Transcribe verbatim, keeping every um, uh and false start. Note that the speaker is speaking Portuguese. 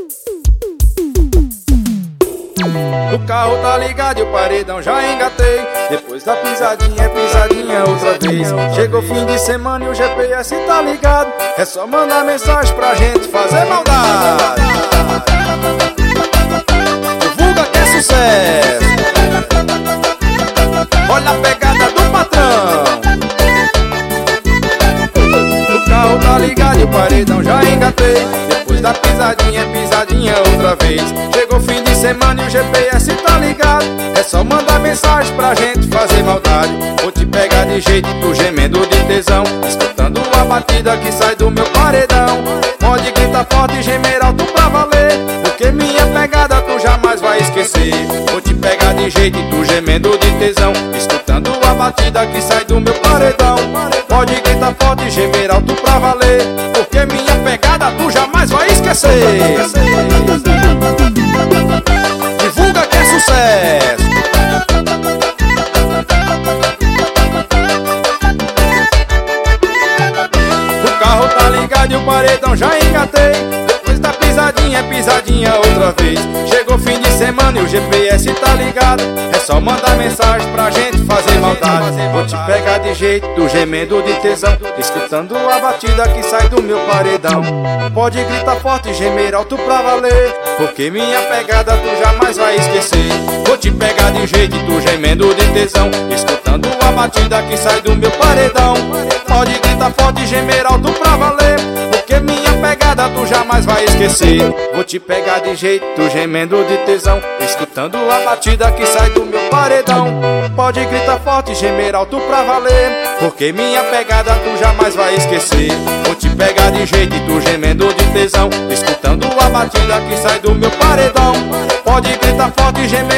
O carro tá ligado e o paredão já engatei. Depois da pisadinha é pisadinha outra vez. Chegou fim de semana e o G P S tá ligado. É só mandar mensagem pra gente fazer maldade. Divulga que é sucesso. Olha a pegada do patrão. O carro tá ligado e o paredão já engatei. Depois da pisadinha é pisadinha outra vez. Chegou fim de semana e o G P S tá ligado. É só mandar mensagem pra gente fazer maldade. Vou te pegar de jeito e tu gemendo de tesão, escutando a batida que sai do meu paredão. Pode gritar forte e gemer alto pra valer, porque minha pegada tu jamais vai esquecer. Vou te pegar de jeito e tu gemendo de tesão, escutando a batida que sai do meu paredão. Pode gritar forte e gemer alto pra valer, porque minha pegada tu jamais vai esquecer. Divulga que é sucesso. O carro tá ligado e o paredão já engatei. Depois da pisadinha é pisadinha outra vez. Chegou fim de semana e o G P S tá ligado. É só mandar mensagem pra gente fazer maldade. Vou te pegar de jeito, tu gemendo de tesão, escutando a batida que sai do meu paredão. Pode gritar forte e gemer alto pra valer, porque minha pegada tu jamais vai esquecer. Vou te pegar de jeito e tu gemendo de tesão, escutando a batida que sai do meu paredão. Pode gritar forte e gemer alto pra valer, porque minha pegada tu jamais vai esquecer. Vou te pegar de jeito, tu gemendo de tesão, escutando a batida que sai do meu paredão. Pode gritar forte e gemer alto pra valer, porque minha pegada tu jamais vai esquecer. Vou te pegar de jeito e tu gemendo de tesão, escutando a batida que sai do meu paredão. Pode gritar forte e gemer